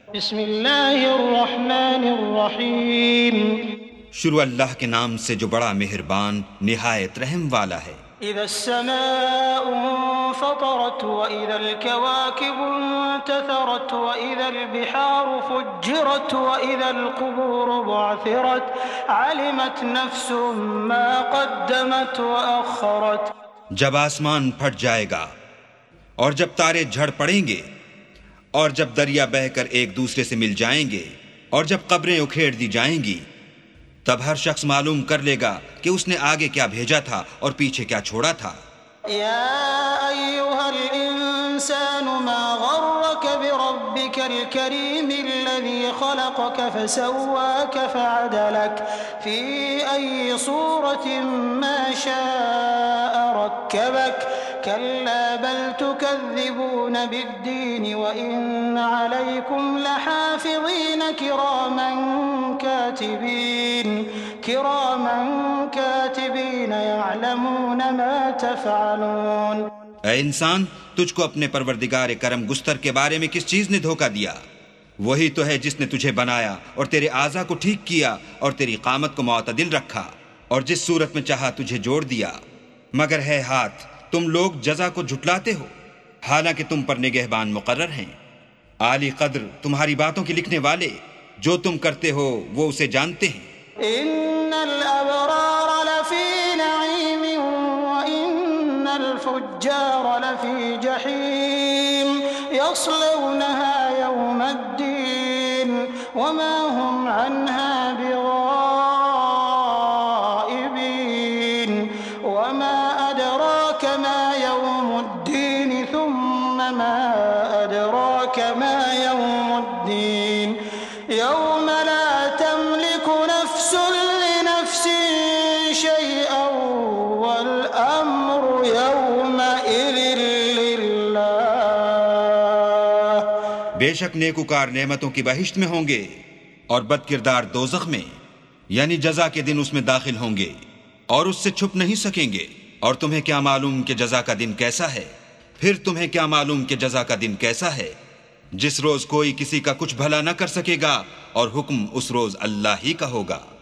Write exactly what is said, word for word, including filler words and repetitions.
بسم اللہ الرحمن الرحیم شروع اللہ کے نام سے جو بڑا مہربان نہایت رحم والا ہے۔ اذا السماء انفطرت واذا الكواكب انتثرت واذا البحار فجرت واذا القبور بعثرت علمت نفس ما قدمت واخرت۔ جب آسمان پھٹ جائے گا اور جب تارے جھڑ پڑیں گے اور جب دریا بہہ کر ایک دوسرے سے مل جائیں گے اور جب قبریں اکھیڑ دی جائیں گی، تب ہر شخص معلوم کر لے گا کہ اس نے آگے کیا بھیجا تھا اور پیچھے کیا چھوڑا تھا۔ یا ایھا الانسان ما غرک بربک الکریم الذی خلقک فسواک فعدلک فی ای صورت ما شاء رکبک كلا بل تكذبون بالدين وإن عليكم لحافظين كراما كاتبين كراما كاتبين يعلمون ما تفعلون۔ اے انسان، تجھ کو اپنے پروردگار کرم گستر کے بارے میں کس چیز نے دھوکہ دیا؟ وہی تو ہے جس نے تجھے بنایا اور تیرے اعضاء کو ٹھیک کیا اور تیری قامت کو معتدل رکھا اور جس صورت میں چاہا تجھے جوڑ دیا، مگر ہے ہاتھ تم لوگ جزا کو جھٹلاتے ہو، حالانکہ تم پر نگہبان مقرر ہیں، عالی قدر تمہاری باتوں کے لکھنے والے، جو تم کرتے ہو وہ اسے جانتے ہیں۔ ان الابرار لفی نعیم وان الفجار لفی جحیم یصلونها یوم الدین وما هم عنها بغائبین وما ما يوم الدين ثم ما أدراك ما يوم الدين يوم لا تملك نفس لنفس شيئا والأمر يومئذ لله۔ بے شک نیکوکار نعمتوں کی بہشت میں ہوں گے اور بد کردار دوزخ میں، یعنی جزا کے دن اس میں داخل ہوں گے اور اس سے چھپ نہیں سکیں گے۔ اور تمہیں کیا معلوم کہ جزا کا دن کیسا ہے؟ پھر تمہیں کیا معلوم کہ جزا کا دن کیسا ہے؟ جس روز کوئی کسی کا کچھ بھلا نہ کر سکے گا اور حکم اس روز اللہ ہی کا ہوگا۔